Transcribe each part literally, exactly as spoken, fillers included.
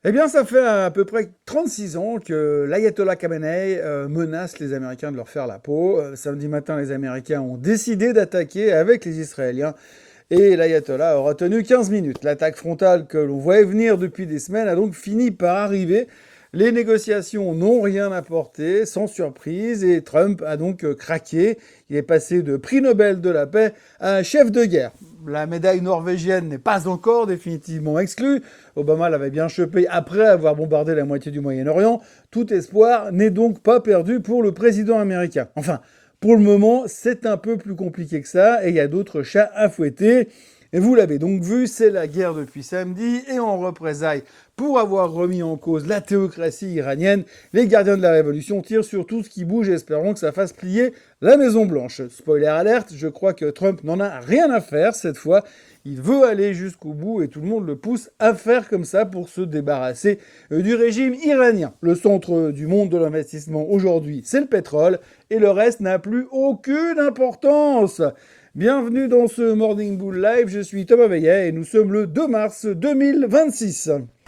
Eh bien, ça fait à peu près trente-six ans que l'ayatollah Khamenei euh, menace les Américains de leur faire la peau. Euh, samedi matin, les Américains ont décidé d'attaquer avec les Israéliens et l'ayatollah aura tenu quinze minutes. L'attaque frontale que l'on voyait venir depuis des semaines a donc fini par arriver. Les négociations n'ont rien apporté, sans surprise, et Trump a donc euh, craqué. Il est passé de prix Nobel de la paix à chef de guerre. La médaille norvégienne n'est pas encore définitivement exclue. Obama l'avait bien chopé après avoir bombardé la moitié du Moyen-Orient. Tout espoir n'est donc pas perdu pour le président américain. Enfin, pour le moment, c'est un peu plus compliqué que ça, et il y a d'autres chats à fouetter. Et vous l'avez donc vu, c'est la guerre depuis samedi, et en représailles pour avoir remis en cause la théocratie iranienne, les gardiens de la révolution tirent sur tout ce qui bouge, espérant que ça fasse plier la Maison-Blanche. Spoiler alerte, je crois que Trump n'en a rien à faire cette fois. Il veut aller jusqu'au bout et tout le monde le pousse à faire comme ça pour se débarrasser du régime iranien. Le centre du monde de l'investissement aujourd'hui, c'est le pétrole, et le reste n'a plus aucune importance. Bienvenue dans ce Morning Bull Live, je suis Thomas Veillet et nous sommes le deux mars deux mille vingt-six.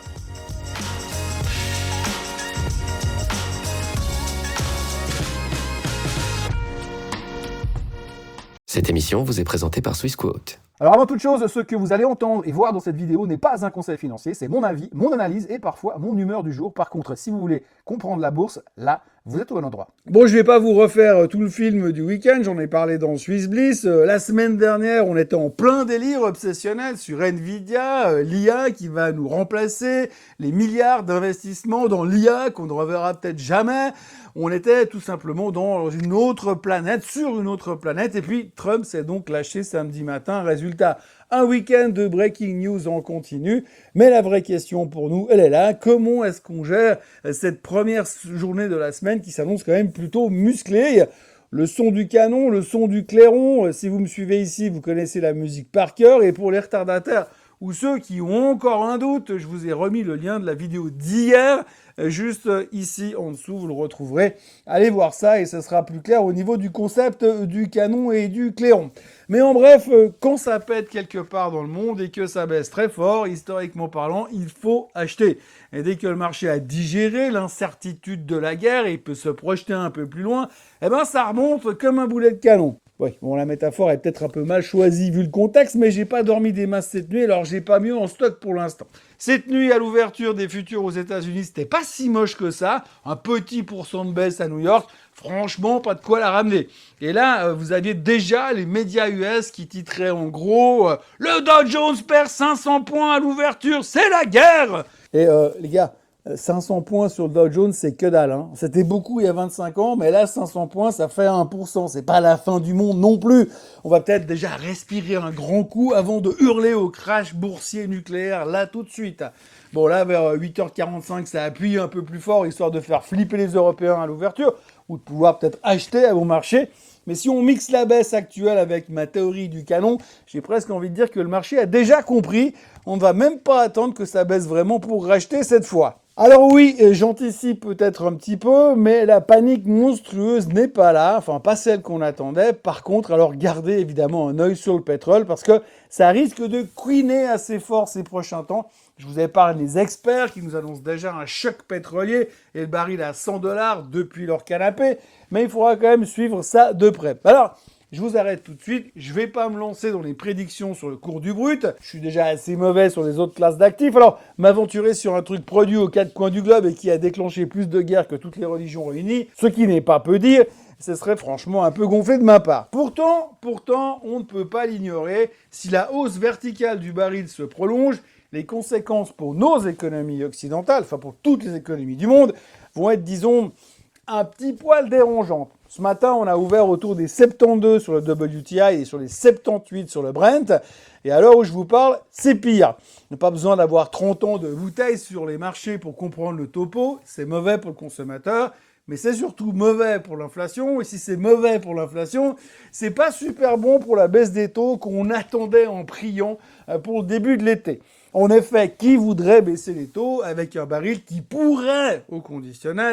Cette émission vous est présentée par Swissquote. Alors avant toute chose, ce que vous allez entendre et voir dans cette vidéo n'est pas un conseil financier, c'est mon avis, mon analyse et parfois mon humeur du jour. Par contre, si vous voulez comprendre la bourse, là, vous êtes au bon endroit. Bon, je vais pas vous refaire tout le film du week-end, j'en ai parlé dans Swiss Bliss. Euh, la semaine dernière, on était en plein délire obsessionnel sur Nvidia, euh, l'I A qui va nous remplacer, les milliards d'investissements dans l'I A qu'on ne reverra peut-être jamais. On était tout simplement dans une autre planète, sur une autre planète, et puis Trump s'est donc lâché samedi matin. Résultat, un week-end de breaking news en continu. Mais la vraie question pour nous, elle est là. Comment est-ce qu'on gère cette première journée de la semaine qui s'annonce quand même plutôt musclée ? Le son du canon, le son du clairon. Si vous me suivez ici, vous connaissez la musique par cœur. Et pour les retardataires ou ceux qui ont encore un doute, je vous ai remis le lien de la vidéo d'hier. Juste ici en dessous, vous le retrouverez. Allez voir ça et ce sera plus clair au niveau du concept du canon et du clairon. Mais en bref, quand ça pète quelque part dans le monde et que ça baisse très fort, historiquement parlant, il faut acheter. Et dès que le marché a digéré l'incertitude de la guerre et il peut se projeter un peu plus loin, eh ben ça remonte comme un boulet de canon. Oui, bon, la métaphore est peut-être un peu mal choisie vu le contexte, mais j'ai pas dormi des masses cette nuit, alors j'ai pas mieux en stock pour l'instant. Cette nuit, à l'ouverture des futurs aux États-Unis, c'était pas si moche que ça. Un petit pourcent de baisse à New York. Franchement, pas de quoi la ramener. Et là, vous aviez déjà les médias U S qui titraient en gros euh, « Le Dow Jones perd cinq cents points à l'ouverture, c'est la guerre !» Et euh, les gars, cinq cents points sur le Dow Jones, c'est que dalle. Hein. C'était beaucoup il y a vingt-cinq ans, mais là, cinq cents points, ça fait un pour cent. C'est pas la fin du monde non plus. On va peut-être déjà respirer un grand coup avant de hurler au crash boursier nucléaire, là, tout de suite. Bon, là, vers huit heures quarante-cinq, ça appuie un peu plus fort, histoire de faire flipper les Européens à l'ouverture, ou de pouvoir peut-être acheter à bon marché. Mais si on mixe la baisse actuelle avec ma théorie du canon, j'ai presque envie de dire que le marché a déjà compris. On ne va même pas attendre que ça baisse vraiment pour racheter cette fois. Alors oui, j'anticipe peut-être un petit peu, mais la panique monstrueuse n'est pas là, enfin pas celle qu'on attendait. Par contre, alors gardez évidemment un œil sur le pétrole parce que ça risque de couiner assez fort ces prochains temps. Je vous épargne les experts qui nous annoncent déjà un choc pétrolier et le baril à cent dollars depuis leur canapé, mais il faudra quand même suivre ça de près. Alors, je vous arrête tout de suite, je vais pas me lancer dans les prédictions sur le cours du brut, je suis déjà assez mauvais sur les autres classes d'actifs, alors m'aventurer sur un truc produit aux quatre coins du globe et qui a déclenché plus de guerres que toutes les religions réunies, ce qui n'est pas peu dire, ce serait franchement un peu gonflé de ma part. Pourtant, pourtant, on ne peut pas l'ignorer, si la hausse verticale du baril se prolonge, les conséquences pour nos économies occidentales, enfin pour toutes les économies du monde, vont être, disons, un petit poil dérangeantes. Ce matin, on a ouvert autour des soixante-douze sur le W T I et sur les soixante-dix-huit sur le Brent. Et à l'heure où je vous parle, c'est pire. Il n'y a pas besoin d'avoir trente ans de bouteilles sur les marchés pour comprendre le topo. C'est mauvais pour le consommateur, mais c'est surtout mauvais pour l'inflation. Et si c'est mauvais pour l'inflation, c'est pas super bon pour la baisse des taux qu'on attendait en priant pour le début de l'été. En effet, qui voudrait baisser les taux avec un baril qui pourrait, au conditionnel,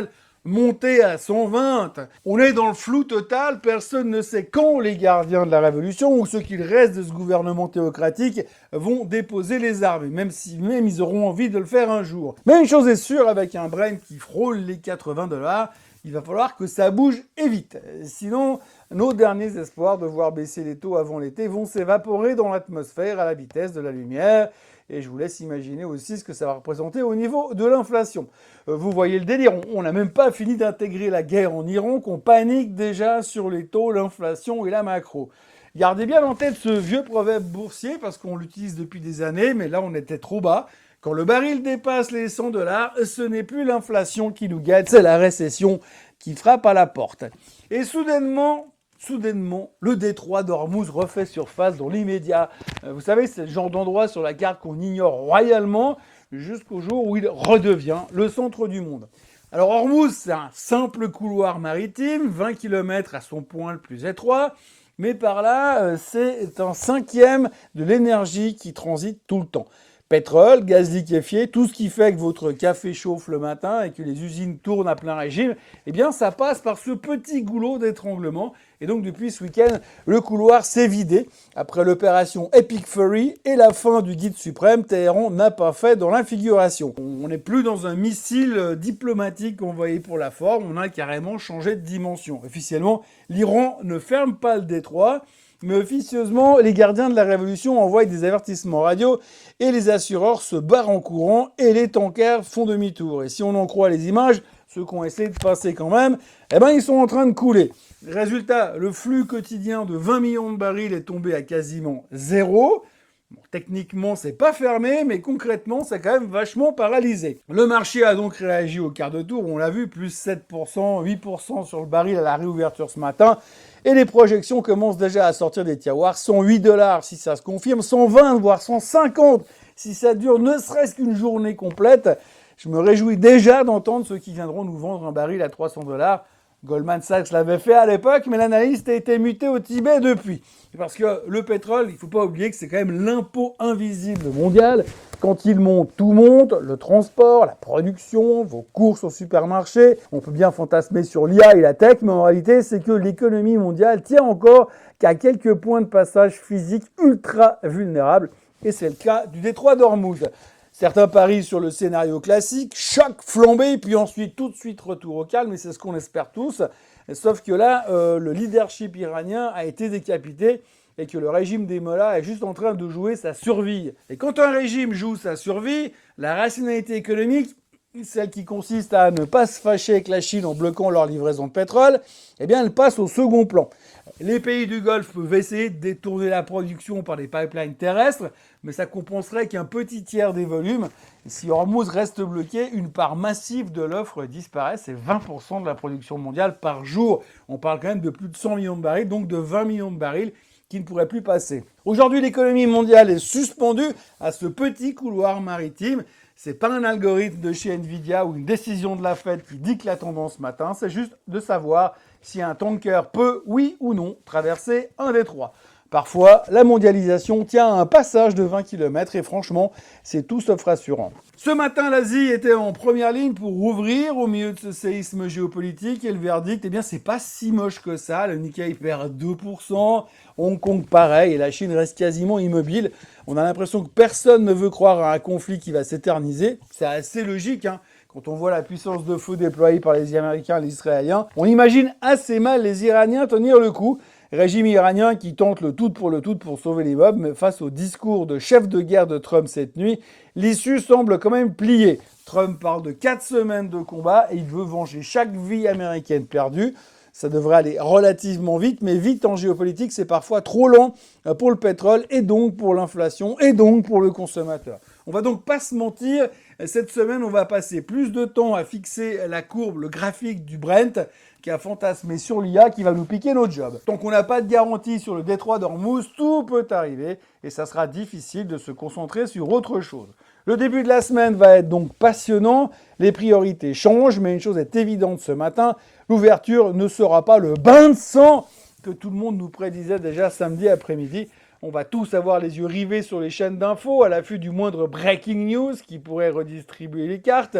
monter à cent vingt. On est dans le flou total, personne ne sait quand les gardiens de la révolution ou ceux qu'il reste de ce gouvernement théocratique vont déposer les armes, même si même ils auront envie de le faire un jour. Mais une chose est sûre, avec un Brent qui frôle les quatre-vingts dollars, il va falloir que ça bouge et vite. Sinon, nos derniers espoirs de voir baisser les taux avant l'été vont s'évaporer dans l'atmosphère à la vitesse de la lumière. Et je vous laisse imaginer aussi ce que ça va représenter au niveau de l'inflation. Euh, vous voyez le délire, on n'a même pas fini d'intégrer la guerre en Iran, qu'on panique déjà sur les taux, l'inflation et la macro. Gardez bien en tête ce vieux proverbe boursier, parce qu'on l'utilise depuis des années, mais là on était trop bas. Quand le baril dépasse les cent dollars, ce n'est plus l'inflation qui nous guette, c'est la récession qui frappe à la porte. Et soudainement... Soudainement, le détroit d'Ormuz refait surface dans l'immédiat. Vous savez, c'est le genre d'endroit sur la carte qu'on ignore royalement jusqu'au jour où il redevient le centre du monde. Alors Ormuz, c'est un simple couloir maritime, vingt kilomètres à son point le plus étroit, mais par là, c'est un cinquième de l'énergie qui transite tout le temps. Pétrole, gaz liquéfié, tout ce qui fait que votre café chauffe le matin et que les usines tournent à plein régime, eh bien ça passe par ce petit goulot d'étranglement. Et donc depuis ce week-end, le couloir s'est vidé. Après l'opération Epic Fury et la fin du guide suprême, Téhéran n'a pas fait dans l'infiguration. On n'est plus dans un missile diplomatique envoyé pour la forme, on a carrément changé de dimension. Officiellement, l'Iran ne ferme pas le détroit. Mais officieusement, les gardiens de la révolution envoient des avertissements radio et les assureurs se barrent en courant et les tankers font demi-tour. Et si on en croit les images, ceux qui ont essayé de passer quand même, eh ben ils sont en train de couler. Résultat, le flux quotidien de vingt millions de barils est tombé à quasiment zéro. Bon, techniquement, c'est pas fermé, mais concrètement, c'est quand même vachement paralysé. Le marché a donc réagi au quart de tour. On l'a vu, plus sept pour cent, huit pour cent sur le baril à la réouverture ce matin. Et les projections commencent déjà à sortir des tiroirs. cent huit dollars si ça se confirme, cent vingt voire cent cinquante si ça dure ne serait-ce qu'une journée complète. Je me réjouis déjà d'entendre ceux qui viendront nous vendre un baril à trois cents dollars. Goldman Sachs l'avait fait à l'époque, mais l'analyste a été muté au Tibet depuis. Parce que le pétrole, il ne faut pas oublier que c'est quand même l'impôt invisible mondial. Quand il monte, tout monte, le transport, la production, vos courses au supermarché. On peut bien fantasmer sur l'I A et la tech, mais en réalité, c'est que l'économie mondiale tient encore qu'à quelques points de passage physiques ultra vulnérables. Et c'est le cas du détroit d'Ormuz. Certains parient sur le scénario classique, choc, flambée, puis ensuite tout de suite retour au calme, et c'est ce qu'on espère tous. Sauf que là, euh, le leadership iranien a été décapité et que le régime des mollahs est juste en train de jouer sa survie. Et quand un régime joue sa survie, la rationalité économique, celle qui consiste à ne pas se fâcher avec la Chine en bloquant leur livraison de pétrole, eh bien elle passe au second plan. Les pays du Golfe peuvent essayer de détourner la production par des pipelines terrestres, mais ça compenserait qu'un petit tiers des volumes. Si Hormuz reste bloqué, une part massive de l'offre disparaît, c'est vingt pour cent de la production mondiale par jour. On parle quand même de plus de cent millions de barils, donc de vingt millions de barils qui ne pourraient plus passer. Aujourd'hui, l'économie mondiale est suspendue à ce petit couloir maritime. C'est pas un algorithme de chez Nvidia ou une décision de la Fed qui dicte la tendance ce matin, c'est juste de savoir si un tanker peut, oui ou non, traverser un détroit. Parfois, la mondialisation tient à un passage de vingt kilomètres et franchement, c'est tout sauf rassurant. Ce matin, l'Asie était en première ligne pour rouvrir au milieu de ce séisme géopolitique et le verdict, eh bien, c'est pas si moche que ça. Le Nikkei perd deux pour cent, Hong Kong pareil et la Chine reste quasiment immobile. On a l'impression que personne ne veut croire à un conflit qui va s'éterniser. C'est assez logique, hein. Quand on voit la puissance de feu déployée par les Américains et les Israéliens, on imagine assez mal les Iraniens tenir le coup. Régime iranien qui tente le tout pour le tout pour sauver les mobs, mais face au discours de chef de guerre de Trump cette nuit, l'issue semble quand même pliée. Trump parle de quatre semaines de combat et il veut venger chaque vie américaine perdue. Ça devrait aller relativement vite, mais vite en géopolitique, c'est parfois trop lent pour le pétrole et donc pour l'inflation et donc pour le consommateur. On va donc pas se mentir, cette semaine, on va passer plus de temps à fixer la courbe, le graphique du Brent, qu'à fantasmer sur l'I A qui va nous piquer notre job. Tant qu'on n'a pas de garantie sur le détroit d'Ormuz, tout peut arriver et ça sera difficile de se concentrer sur autre chose. Le début de la semaine va être donc passionnant, les priorités changent, mais une chose est évidente ce matin, l'ouverture ne sera pas le bain de sang que tout le monde nous prédisait déjà samedi après-midi. On va tous avoir les yeux rivés sur les chaînes d'infos à l'affût du moindre breaking news qui pourrait redistribuer les cartes.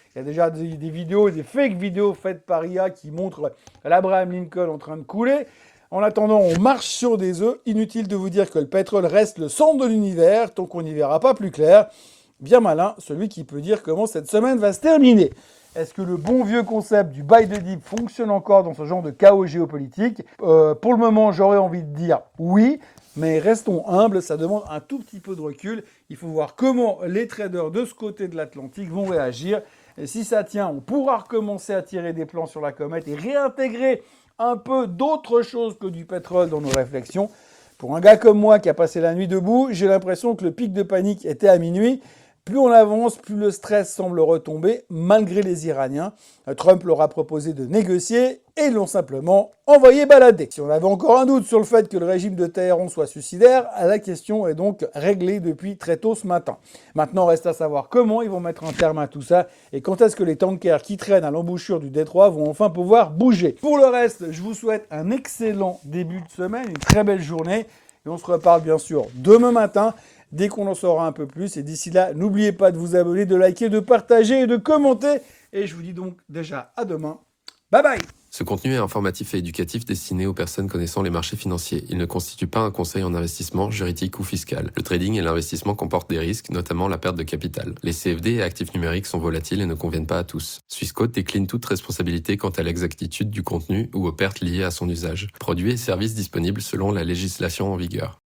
Il y a déjà des, des vidéos, des fake vidéos faites par I A qui montrent l'Abraham Lincoln en train de couler. En attendant, on marche sur des œufs. Inutile de vous dire que le pétrole reste le centre de l'univers tant qu'on n'y verra pas plus clair. Bien malin, celui qui peut dire comment cette semaine va se terminer. Est-ce que le bon vieux concept du buy the dip fonctionne encore dans ce genre de chaos géopolitique ? euh, Pour le moment, j'aurais envie de dire oui, mais restons humbles, ça demande un tout petit peu de recul. Il faut voir comment les traders de ce côté de l'Atlantique vont réagir. Et si ça tient, on pourra recommencer à tirer des plans sur la comète et réintégrer un peu d'autres choses que du pétrole dans nos réflexions. Pour un gars comme moi qui a passé la nuit debout, j'ai l'impression que le pic de panique était à minuit. Plus on avance, plus le stress semble retomber, malgré les Iraniens. Trump leur a proposé de négocier et ils l'ont simplement envoyé balader. Si on avait encore un doute sur le fait que le régime de Téhéran soit suicidaire, la question est donc réglée depuis très tôt ce matin. Maintenant, reste à savoir comment ils vont mettre un terme à tout ça et quand est-ce que les tankers qui traînent à l'embouchure du détroit vont enfin pouvoir bouger. Pour le reste, je vous souhaite un excellent début de semaine, une très belle journée et on se reparle bien sûr demain matin dès qu'on en saura un peu plus. Et d'ici là, n'oubliez pas de vous abonner, de liker, de partager et de commenter. Et je vous dis donc déjà à demain. Bye bye! Ce contenu est informatif et éducatif destiné aux personnes connaissant les marchés financiers. Il ne constitue pas un conseil en investissement, juridique ou fiscal. Le trading et l'investissement comportent des risques, notamment la perte de capital. Les C F D et actifs numériques sont volatiles et ne conviennent pas à tous. Swissquote décline toute responsabilité quant à l'exactitude du contenu ou aux pertes liées à son usage. Produits et services disponibles selon la législation en vigueur.